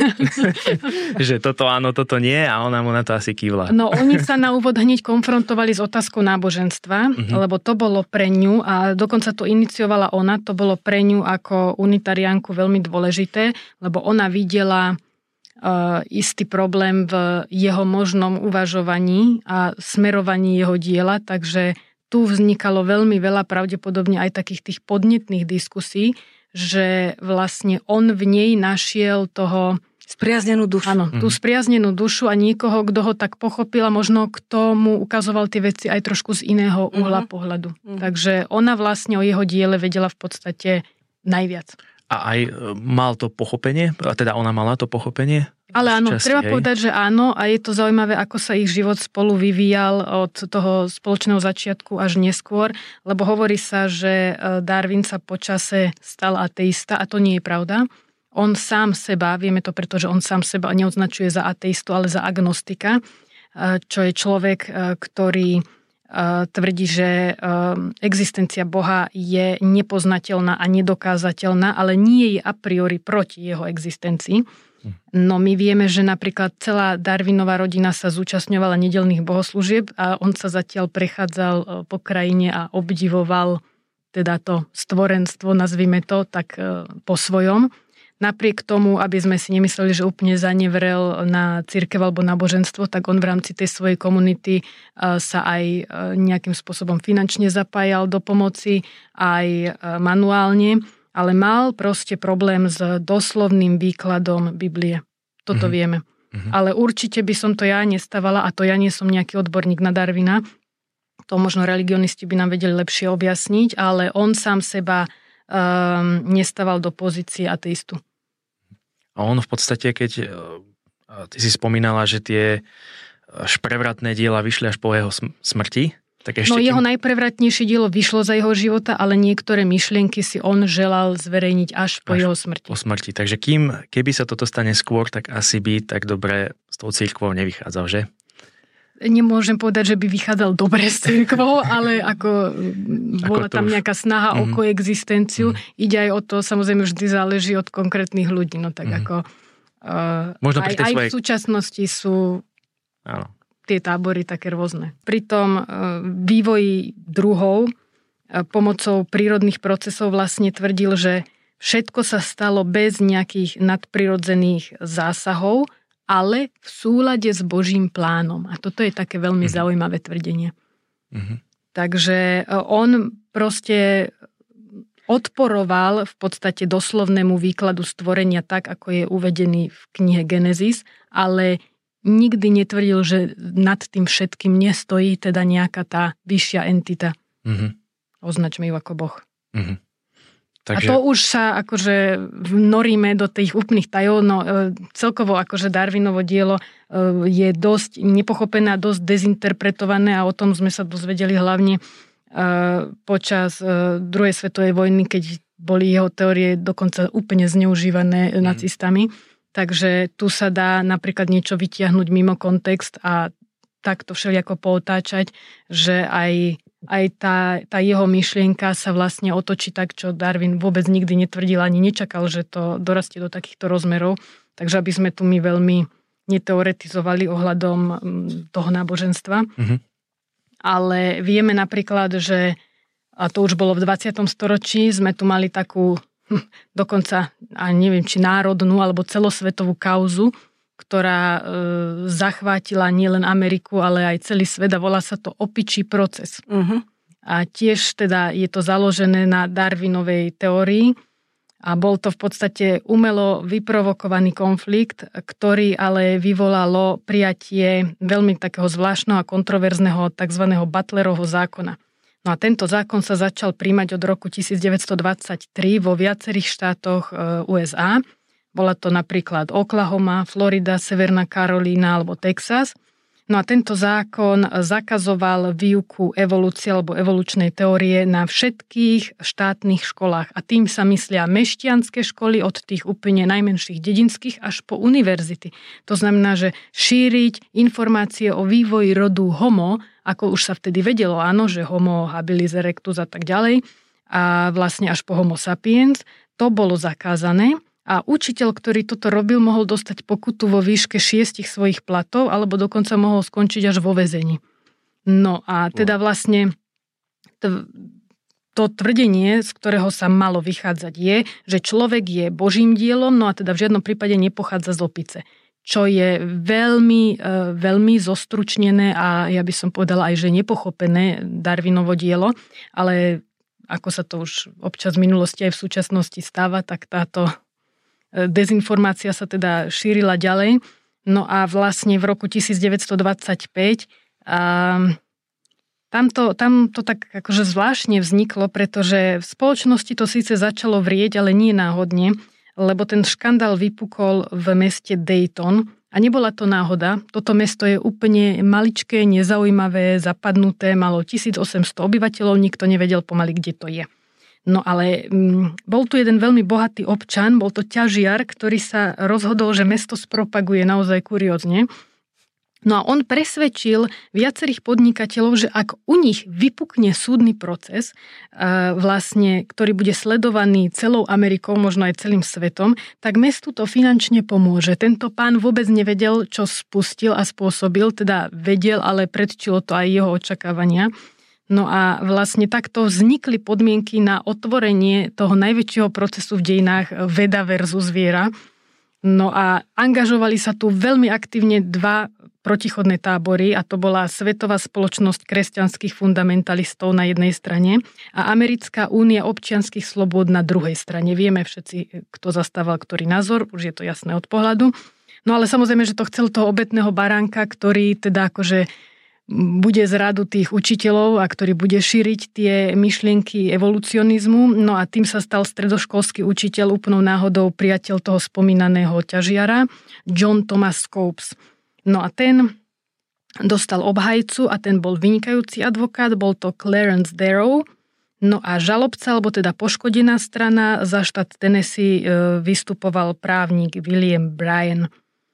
že toto áno, toto nie a ona mu na to asi kývla. No oni sa na úvod hneď konfrontovali s otázkou náboženstva, uh-huh. lebo to bolo pre ňu a dokonca to iniciovala ona, to bolo pre ňu ako unitariánku veľmi dôležité, lebo ona videla uh, istý problém v jeho možnom uvažovaní a smerovaní jeho diela, takže tu vznikalo veľmi veľa pravdepodobne aj takých tých podnetných diskusí, že vlastne on v nej našiel toho... Spriaznenú dušu. Áno, tú spriaznenú dušu a niekoho, kto ho tak pochopil a možno kto mu ukazoval tie veci aj trošku z iného uhla uh-huh. pohľadu. Uh-huh. Takže ona vlastne o jeho diele vedela v podstate najviac. A aj mal to pochopenie? Teda ona mala to pochopenie? Ale áno, časti, treba hej. povedať, že áno a je to zaujímavé, ako sa ich život spolu vyvíjal od toho spoločného začiatku až neskôr, lebo hovorí sa, že Darwin sa počase stal ateista a to nie je pravda. On sám seba, vieme to, pretože on sám seba neoznačuje za ateistu, ale za agnostika, čo je človek, ktorý tvrdí, že existencia Boha je nepoznateľná a nedokázateľná, ale nie je a priori proti jeho existencii. No my vieme, že napríklad celá Darwinová rodina sa zúčastňovala nedeľných bohoslúžieb a on sa zatiaľ prechádzal po krajine a obdivoval teda to stvorenstvo, nazvime to, tak po svojom. Napriek tomu, aby sme si nemysleli, že úplne zanevrel na cirkev alebo náboženstvo, tak on v rámci tej svojej komunity sa aj nejakým spôsobom finančne zapájal do pomoci, aj manuálne, ale mal proste problém s doslovným výkladom Biblie. Toto mm-hmm. vieme. Mm-hmm. Ale určite by som to ja nestávala, a to ja nie som nejaký odborník na Darwina, to možno religionisti by nám vedeli lepšie objasniť, ale on sám seba um, nestával do pozície ateistu. A on v podstate, keď ty si spomínala, že tie prevratné diela vyšli až po jeho smrti, Tak ešte no jeho kým... najprevratnejšie dielo vyšlo za jeho života, ale niektoré myšlienky si on želal zverejniť až po až jeho smrti. Po smrti. Takže kým, keby sa toto stane skôr, tak asi by tak dobre s tou cirkvou nevychádzal, že? Nemôžem povedať, že by vychádzal dobre s cirkvou, ale ako bola ako tam už... nejaká snaha mm-hmm. o koexistenciu. Mm-hmm. Ide aj o to, samozrejme vždy záleží od konkrétnych ľudí. No tak mm-hmm. ako uh, Možno aj, aj svojej... v súčasnosti sú... Áno. Tie tábory také rôzne. Pri tom vývoji druhov pomocou prírodných procesov vlastne tvrdil, že všetko sa stalo bez nejakých nadprirodzených zásahov, ale v súlade s Božím plánom. A toto je také veľmi mm-hmm. zaujímavé tvrdenie. Mm-hmm. Takže on proste odporoval v podstate doslovnému výkladu stvorenia tak, ako je uvedený v knihe Genesis, ale nikdy netvrdil, že nad tým všetkým nestojí teda nejaká tá vyššia entita. Mm-hmm. Označme ju ako Boh. Mm-hmm. Takže... A to už sa akože vnoríme do tých úplných tajov. No, celkovo akože Darwinovo dielo je dosť nepochopené a dosť dezinterpretované a o tom sme sa dozvedeli hlavne počas druhej svetovej vojny, keď boli jeho teórie dokonca úplne zneužívané mm-hmm. nacistami. Takže tu sa dá napríklad niečo vytiahnuť mimo kontext a takto všelijako pootáčať, že aj, aj tá, tá jeho myšlienka sa vlastne otočí tak, čo Darwin vôbec nikdy netvrdil ani nečakal, že to dorastie do takýchto rozmerov. Takže aby sme tu my veľmi neteoretizovali ohľadom toho náboženstva. Mm-hmm. Ale vieme napríklad, že, a to už bolo v dvadsiatom storočí, sme tu mali takú dokonca, a neviem, či národnú alebo celosvetovú kauzu, ktorá e, zachvátila nielen Ameriku, ale aj celý svet a volá sa to opičí proces. Uh-huh. A tiež teda je to založené na Darwinovej teórii a bol to v podstate umelo vyprovokovaný konflikt, ktorý ale vyvolalo prijatie veľmi takého zvláštneho a kontroverzného tzv. Butlerovho zákona. No a tento zákon sa začal príjmať od roku devätnásťstodvadsaťtri vo viacerých štátoch ú es á. Bola to napríklad Oklahoma, Florida, Severná Karolína alebo Texas. No a tento zákon zakazoval výuku evolúcie alebo evolučnej teórie na všetkých štátnych školách. A tým sa myslia mešťanské školy od tých úplne najmenších dedinských až po univerzity. To znamená, že šíriť informácie o vývoji rodu Homo, ako už sa vtedy vedelo, áno, že Homo habilis erectus a tak ďalej, a vlastne až po Homo sapiens, to bolo zakázané. A učiteľ, ktorý toto robil, mohol dostať pokutu vo výške šiestich svojich platov, alebo dokonca mohol skončiť až vo väzení. No a teda vlastne to, to tvrdenie, z ktorého sa malo vychádzať, je, že človek je Božím dielom, no a teda v žiadnom prípade nepochádza z opice. Čo je veľmi, veľmi zostručnené a ja by som povedala aj, že nepochopené Darwinovo dielo, ale ako sa to už občas v minulosti aj v súčasnosti stáva, tak táto dezinformácia sa teda šírila ďalej. No a vlastne v roku devätnásťstodvadsaťpäť a tam, to, tam to tak akože zvláštne vzniklo, pretože v spoločnosti to síce začalo vrieť, ale nie náhodne, lebo ten škandál vypukol v meste Dayton a nebola to náhoda. Toto mesto je úplne maličké, nezaujímavé, zapadnuté, malo tisícosemsto obyvateľov, nikto nevedel pomaly, kde to je. No ale m, bol tu jeden veľmi bohatý občan, bol to ťažiar, ktorý sa rozhodol, že mesto spropaguje naozaj kuriózne. No a on presvedčil viacerých podnikateľov, že ak u nich vypukne súdny proces, vlastne, ktorý bude sledovaný celou Amerikou, možno aj celým svetom, tak mestu to finančne pomôže. Tento pán vôbec nevedel, čo spustil a spôsobil, teda vedel, ale predčilo to aj jeho očakávania. No a vlastne takto vznikli podmienky na otvorenie toho najväčšieho procesu v dejinách veda versus viera. No a angažovali sa tu veľmi aktívne dva protichodné tábory a to bola Svetová spoločnosť kresťanských fundamentalistov na jednej strane a Americká únia občianskych slobôd na druhej strane. Vieme všetci, kto zastával ktorý názor, už je to jasné od pohľadu. No ale samozrejme, že to chcel toho obetného baránka, ktorý teda akože bude z radu tých učiteľov a ktorý bude šíriť tie myšlienky evolucionizmu. No a tým sa stal stredoškolský učiteľ úplnou náhodou priateľ toho spomínaného ťažiara, John Thomas Scopes. No a ten dostal obhajcu a ten bol vynikajúci advokát, bol to Clarence Darrow. No a žalobca, alebo teda poškodená strana za štát Tennessee vystupoval právnik William Bryan.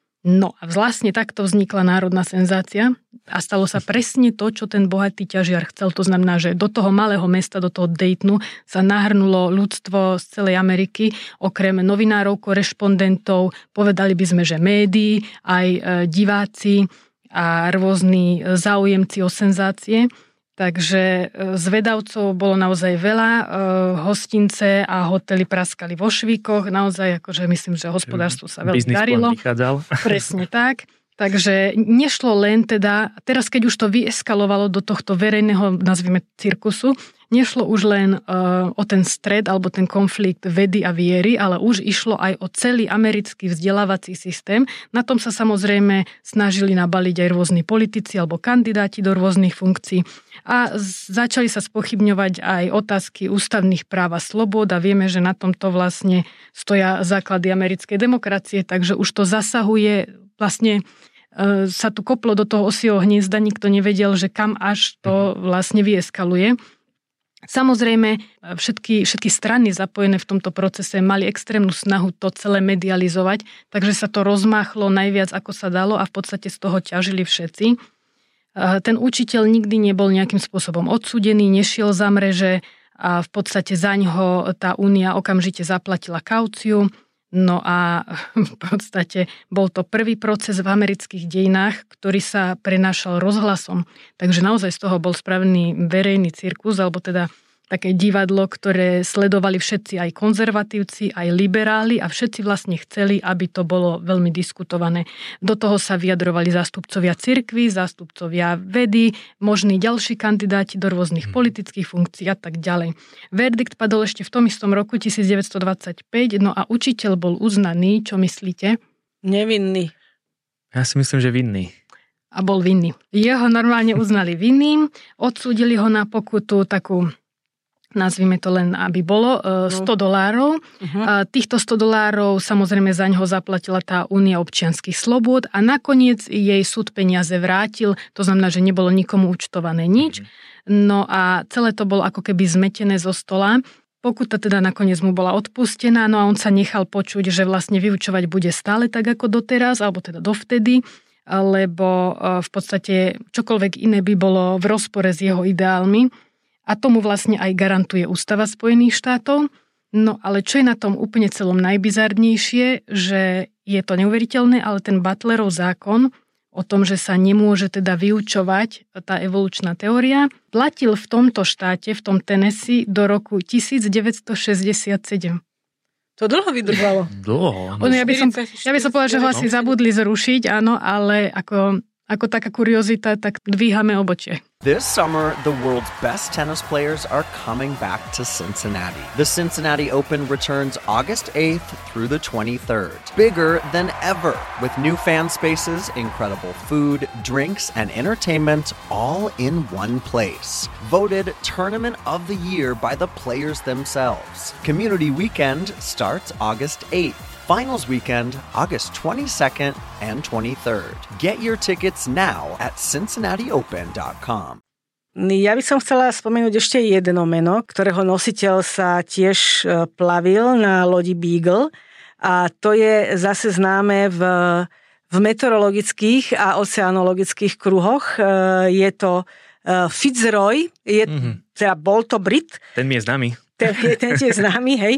No a vlastne takto vznikla národná senzácia a stalo sa presne to, čo ten bohatý ťažiar chcel. To znamená, že do toho malého mesta, do toho Daytonu sa nahrnulo ľudstvo z celej Ameriky, okrem novinárov, korešpondentov, povedali by sme, že médií, aj diváci a rôzni záujemci o senzácie. Takže zvedavcov bolo naozaj veľa, hostince a hotely praskali vo švíkoch, naozaj akože myslím, že hospodárstvo sa veľmi darilo. Presne tak. Takže nešlo len teda, teraz keď už to vyeskalovalo do tohto verejného, nazvime cirkusu, nešlo už len uh, o ten stred alebo ten konflikt vedy a viery, ale už išlo aj o celý americký vzdelávací systém. Na tom sa samozrejme snažili nabaliť aj rôzni politici alebo kandidáti do rôznych funkcií. A začali sa spochybňovať aj otázky ústavných práv a slobôd a vieme, že na tomto vlastne stoja základy americkej demokracie, takže už to zasahuje vlastne sa tu koplo do toho osieho hniezda, nikto nevedel, že kam až to vlastne vyeskaluje. Samozrejme, všetky, všetky strany zapojené v tomto procese mali extrémnu snahu to celé medializovať, takže sa to rozmáchlo najviac, ako sa dalo a v podstate z toho ťažili všetci. Ten učiteľ nikdy nebol nejakým spôsobom odsúdený, nešiel za mreže a v podstate zaňho tá únia okamžite zaplatila kauciu. No a v podstate bol to prvý proces v amerických dejinách, ktorý sa prenášal rozhlasom. Takže naozaj z toho bol spravený verejný cirkus, alebo teda také divadlo, ktoré sledovali všetci, aj konzervatívci, aj liberáli a všetci vlastne chceli, aby to bolo veľmi diskutované. Do toho sa vyjadrovali zástupcovia cirkvi, zástupcovia vedy, možní ďalší kandidáti do rôznych politických funkcií a tak ďalej. Verdikt padol ešte v tom istom roku devätnásťstodvadsaťpäť, no a učiteľ bol uznaný, čo myslíte? Nevinný. Ja si myslím, že vinný. A bol vinný. Jeho normálne uznali vinným, odsúdili ho na pokutu takú, nazvime to len, aby bolo, sto dolárov. Uh-huh. Týchto sto dolárov samozrejme za ňoho zaplatila tá Únia občianskych slobôd a nakoniec jej súd peniaze vrátil, to znamená, že nebolo nikomu účtované nič. Uh-huh. No a celé to bolo ako keby zmetené zo stola. Pokuta teda nakoniec mu bola odpustená, no a on sa nechal počuť, že vlastne vyučovať bude stále tak ako doteraz, alebo teda dovtedy, lebo v podstate čokoľvek iné by bolo v rozpore s jeho ideálmi. A tomu vlastne aj garantuje Ústava Spojených štátov. No ale čo je na tom úplne celom najbizarnejšie, že je to neuveriteľné, ale ten Butlerov zákon o tom, že sa nemôže teda vyučovať tá evolučná teória, platil v tomto štáte, v tom Tennessee do roku devätnásťstošesťdesiatsedem. To dlho vydržalo. Dlho. No. Ja by som, ja by som povedala, že ho asi zabudli zrušiť, áno, ale ako... Ako taká kuriozita, tak dvíhame obočie. This summer, the world's best tennis players are coming back to Cincinnati. The Cincinnati Open returns August eighth through the twenty-third. Bigger than ever, with new fan spaces, incredible food, drinks, and entertainment all in one place. Voted Tournament of the Year by the players themselves. Community Weekend starts August eighth. Finals weekend, August twenty-second and twenty-third. Get your tickets now at cincinnati open dot com. Ja by som chcela spomenúť ešte jedno meno, ktorého nositeľ sa tiež plavil na lodi Beagle a to je zase známe v, v meteorologických a oceanologických kruhoch. Je to Fitzroy, je, mm-hmm. teda bol to Brit. Ten mi je známy. Ten, ten je známy, hej.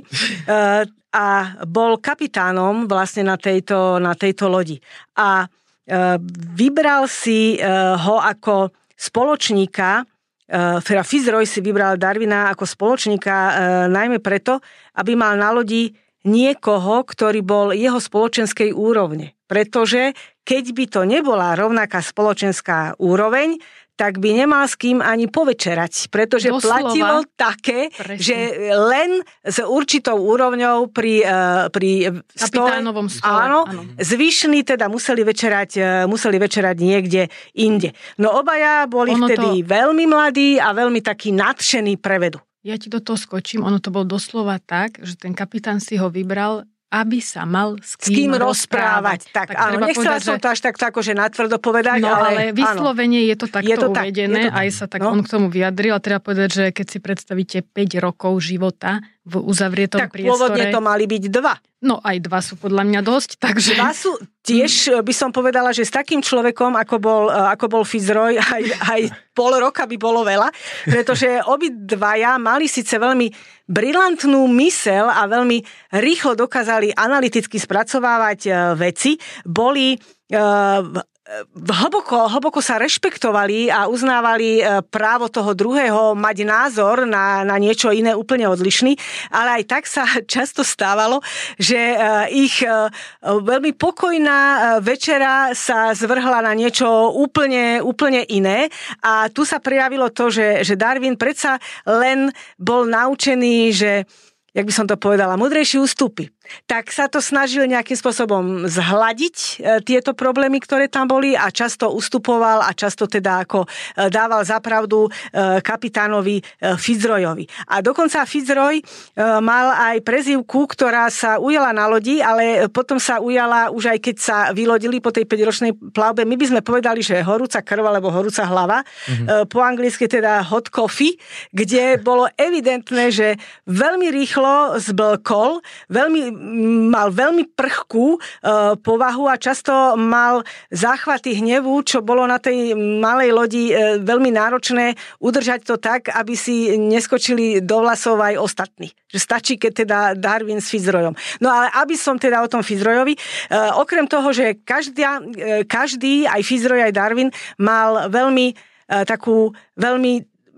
A bol kapitánom vlastne na tejto, na tejto lodi. A vybral si ho ako spoločníka, teda Fitzroy si vybral Darwina ako spoločníka najmä preto, aby mal na lodi niekoho, ktorý bol jeho spoločenskej úrovne. Pretože keď by to nebola rovnaká spoločenská úroveň, tak by nemal s kým ani povečerať, pretože doslova platilo také, presne, že len s určitou úrovňou pri, pri kapitánovom stole, áno, áno. Zvyšní teda museli večerať, museli večerať niekde inde. No obaja boli ono vtedy to... veľmi mladí a veľmi takí nadšení pre vedu. Ja ti do toho skočím, ono to bol doslova tak, že ten kapitán si ho vybral, aby sa mal s kým, s kým rozprávať. rozprávať. Tak, tak áno, nechcela som to až tak, tak že natvrdo povedať, no, ale... ale vyslovene je to takto je to uvedené, tak, aj sa tak no. on k tomu vyjadril, a treba povedať, že keď si predstavíte päť rokov života v uzavrietom tak priestore... Tak pôvodne to mali byť dva. No aj dva sú podľa mňa dosť, takže... Dva sú tiež, by som povedala, že s takým človekom, ako bol, ako bol Fitzroy, aj, aj pol roka by bolo veľa, pretože obidvaja mali síce veľmi brilantnú myseľ a veľmi rýchlo dokázali analyticky spracovávať veci, boli hlboko, hlboko sa rešpektovali a uznávali právo toho druhého mať názor na, na niečo iné úplne odlišný, ale aj tak sa často stávalo, že ich veľmi pokojná večera sa zvrhla na niečo úplne, úplne iné, a tu sa prejavilo to, že, že Darwin predsa len bol naučený, že, jak by som to povedala, múdrejší ústupy. Tak sa to snažil nejakým spôsobom zhladiť e, tieto problémy, ktoré tam boli, a často ustupoval a často teda ako e, dával zapravdu e, kapitánovi e, Fitzroyovi. A dokonca Fitzroy e, mal aj prezývku, ktorá sa ujala na lodi, ale potom sa ujala už aj keď sa vylodili po tej päťročnej plavbe. My by sme povedali, že horúca krv alebo horúca hlava. Mm-hmm. E, po anglicky teda hot coffee, kde bolo evidentné, že veľmi rýchlo zblkol, veľmi mal veľmi prchkú e, povahu a často mal záchvaty hnevu, čo bolo na tej malej lodi e, veľmi náročné udržať to tak, aby si neskočili do vlasov aj ostatní. Že stačí, keď teda Darwin s Fitzroyom. No ale aby som teda o tom Fitzroyovi, e, okrem toho, že každá, e, každý, aj Fitzroy, aj Darwin, mal veľmi e, takú, veľmi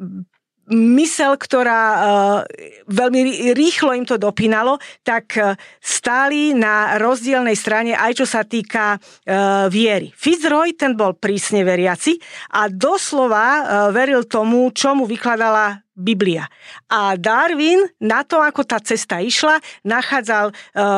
myseľ, ktorá uh, veľmi rýchlo im to dopínalo, tak uh, stáli na rozdielnej strane aj čo sa týka uh, viery. Fitzroy, ten bol prísne veriaci a doslova uh, veril tomu, čo mu vykladala Biblia. A Darwin na to, ako tá cesta išla, nachádzal uh,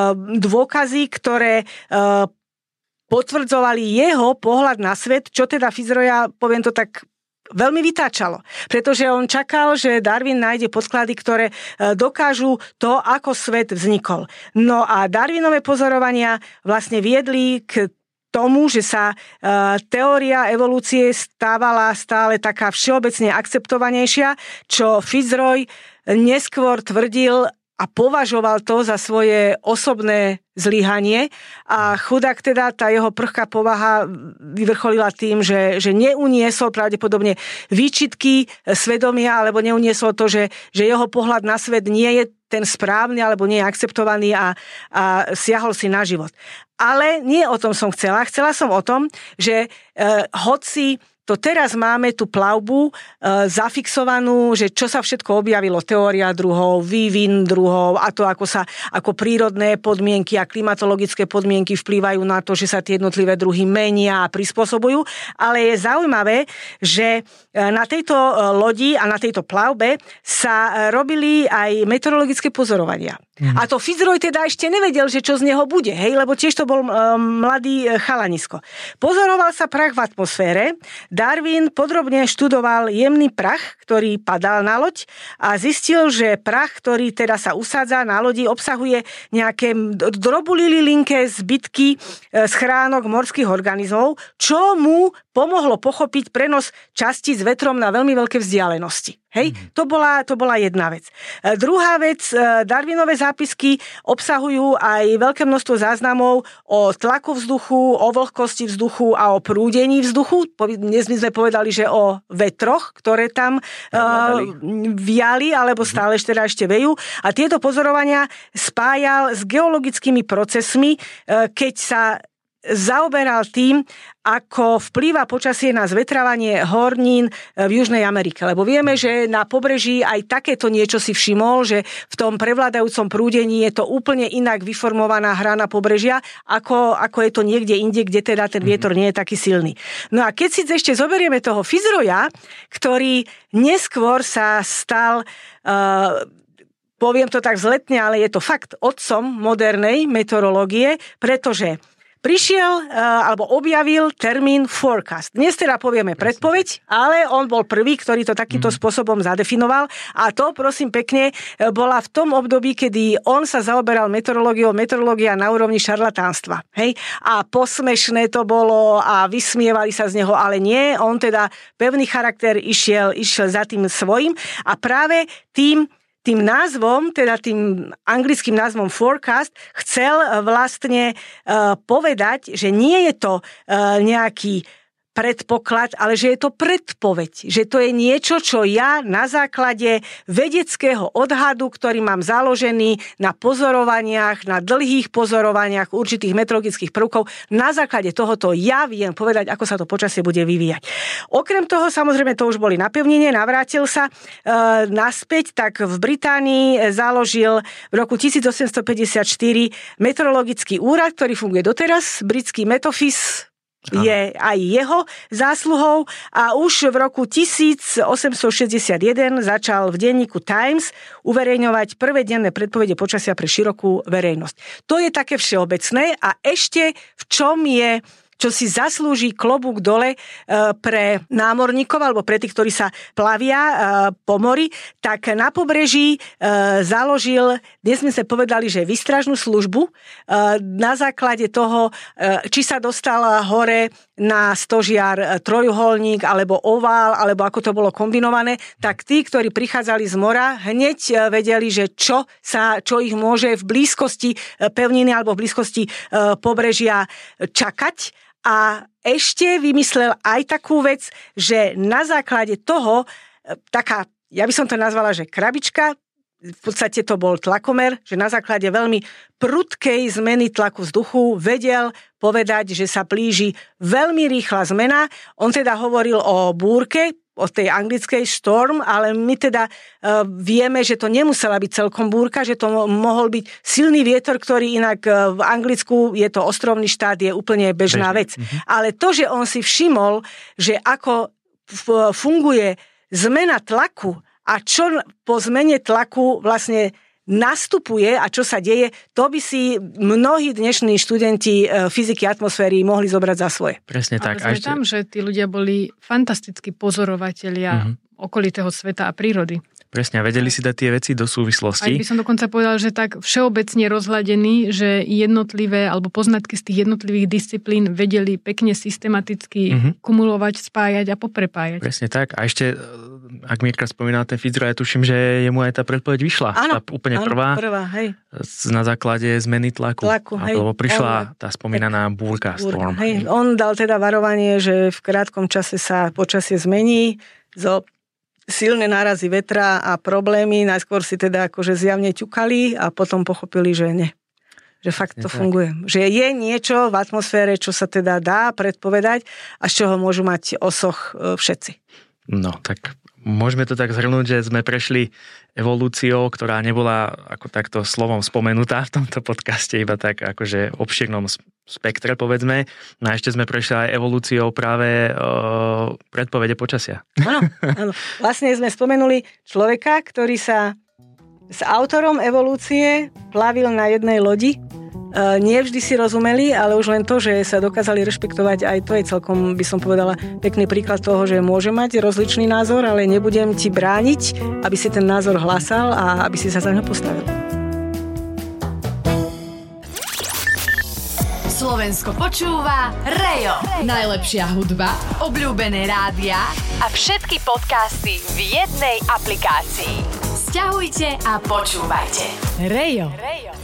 dôkazy, ktoré uh, potvrdzovali jeho pohľad na svet, čo teda Fitzroya, poviem to tak, veľmi vytáčalo, pretože on čakal, že Darwin nájde podklady, ktoré dokážu to, ako svet vznikol. No a Darwinové pozorovania vlastne viedli k tomu, že sa teória evolúcie stávala stále taká všeobecne akceptovanejšia, čo Fitzroy neskôr tvrdil a považoval to za svoje osobné zlyhanie, a chudák teda, tá jeho prchká povaha vyvrcholila tým, že, že neuniesol pravdepodobne výčitky svedomia, alebo neuniesol to, že, že jeho pohľad na svet nie je ten správny, alebo nie je akceptovaný, a, a siahol si na život. Ale nie o tom som chcela. Chcela som o tom, že eh, hoci to teraz máme tú plavbu e, zafixovanú, že čo sa všetko objavilo, teória druhov, vývin druhov a to, ako sa ako prírodné podmienky a klimatologické podmienky vplývajú na to, že sa tie jednotlivé druhy menia a prispôsobujú. Ale je zaujímavé, že na tejto lodi a na tejto plavbe sa robili aj meteorologické pozorovania. Mm. A to Fitzroy teda ešte nevedel, že čo z neho bude, hej, lebo tiež to bol um, mladý chalanisko. Pozoroval sa prach v atmosfére. Darwin podrobne študoval jemný prach, ktorý padal na loď, a zistil, že prach, ktorý teda sa usádza na lodi, obsahuje nejaké drobulililinké zbytky schránok morských organizmov, čo mu pomohlo pochopiť prenos častíc vetrom na veľmi veľké vzdialenosti. Hej, mm. to bola, to bola jedna vec. E, druhá vec, e, Darwinové zápisky obsahujú aj veľké množstvo záznamov o tlaku vzduchu, o vlhkosti vzduchu a o prúdení vzduchu. Dnes my sme povedali, že o vetroch, ktoré tam e, viali, alebo stále ešte, ešte vejú. A tieto pozorovania spájal s geologickými procesmi, e, keď sa zaoberal tým, ako vplýva počasie na zvetravanie hornín v Južnej Amerike. Lebo vieme, že na pobreží aj takéto niečo si všimol, že v tom prevládajúcom prúdení je to úplne inak vyformovaná hrana pobrežia, ako, ako je to niekde inde, kde teda ten vietor nie je taký silný. No a keď si ešte zoberieme toho Fitzroya, ktorý neskôr sa stal... Uh, poviem to tak vzletne, ale je to fakt otcom modernej meteorológie, pretože prišiel alebo objavil termín forecast. Dnes teda povieme predpoveď, ale on bol prvý, ktorý to takýmto spôsobom zadefinoval a to, prosím pekne, bola v tom období, kedy on sa zaoberal meteorológiou, meteorológia na úrovni šarlatánstva. Hej? A posmešné to bolo a vysmievali sa z neho, ale nie, on teda pevný charakter išiel, išiel za tým svojím a práve tým Tým názvom, teda tým anglickým názvom forecast, chcel vlastne uh, povedať, že nie je to uh, nejaký predpoklad, ale že je to predpoveď. Že to je niečo, čo ja na základe vedeckého odhadu, ktorý mám založený na pozorovaniach, na dlhých pozorovaniach určitých meteorologických prvkov, na základe tohoto ja viem povedať, ako sa to počasie bude vyvíjať. Okrem toho, samozrejme, to už boli napevnenie, navrátil sa e, naspäť, tak v Británii založil v roku osemnásťstopäťdesiatštyri meteorologický úrad, ktorý funguje doteraz, britský Met Office, je aj jeho zásluhou a už v roku osemnásťstošesťdesiatjeden začal v denníku Times uverejňovať prvé denné predpovede počasia pre širokú verejnosť. To je také všeobecné a ešte v čom je čo si zaslúži klobúk dole pre námorníkov alebo pre tých, ktorí sa plavia po mori, tak na pobreží založil, dnes sme sa povedali, že výstražnú službu na základe toho, či sa dostal hore na stožiar trojuholník alebo ovál, alebo ako to bolo kombinované, tak tí, ktorí prichádzali z mora, hneď vedeli, že čo, sa, čo ich môže v blízkosti pevniny alebo v blízkosti pobrežia čakať. A ešte vymyslel aj takú vec, že na základe toho, taká, ja by som to nazvala, že krabička, v podstate to bol tlakomer, že na základe veľmi prudkej zmeny tlaku vzduchu vedel povedať, že sa blíži veľmi rýchla zmena. On teda hovoril o búrke, o tej anglickej storm, ale my teda uh, vieme, že to nemusela byť celkom búrka, že to mohol byť silný vietor, ktorý inak uh, v Anglicku, je to ostrovný štát, je úplne bežná Bežný. vec. Mhm. Ale to, že on si všimol, že ako f- funguje zmena tlaku a čo po zmene tlaku vlastne nastupuje a čo sa deje, to by si mnohí dnešní študenti fyziky atmosféry mohli zobrať za svoje. Presne tak. Ale sme ešte... tam, že tí ľudia boli fantastickí pozorovatelia mm-hmm. okolitého sveta a prírody. Presne, vedeli si dať tie veci do súvislosti. Aj by som dokonca povedal, že tak všeobecne rozhľadený, že jednotlivé, alebo poznatky z tých jednotlivých disciplín vedeli pekne systematicky mm-hmm. kumulovať, spájať a poprepájať. Presne tak. A ešte, ak Mirka spomínala ten Fitzgerald, ja tuším, že jemu aj tá predpoveď vyšla. Áno, tá úplne áno, prvá. prvá hej. Na základe zmeny tlaku. tlaku hej. Lebo prišla on, tá spomínaná búrka, storm. Hej. On dal teda varovanie, že v krátkom čase sa počasie zmení zo silné nárazy vetra a problémy. Najskôr si teda akože zjavne ťukali a potom pochopili, že nie. Že fakt to funguje. Že je niečo v atmosfére, čo sa teda dá predpovedať a z čoho môžu mať osoch všetci. No, tak môžeme to tak zhrnúť, že sme prešli evolúciou, ktorá nebola ako takto slovom spomenutá v tomto podcaste, iba tak akože v obširnom spektre, povedzme. No a ešte sme prešli aj evolúciou práve o, predpovede počasia. Áno, áno. Vlastne sme spomenuli človeka, ktorý sa s autorom evolúcie plavil na jednej lodi. Nie vždy si rozumeli, ale už len to, že sa dokázali rešpektovať, aj to je celkom, by som povedala, pekný príklad toho, že môže mať rozličný názor, ale nebudem ti brániť, aby si ten názor hlásal a aby si sa za ňo postavil. Slovensko počúva Rejo. Najlepšia hudba, obľúbené rádia a všetky podcasty v jednej aplikácii. Sťahujte a počúvajte. Rejo. Rejo.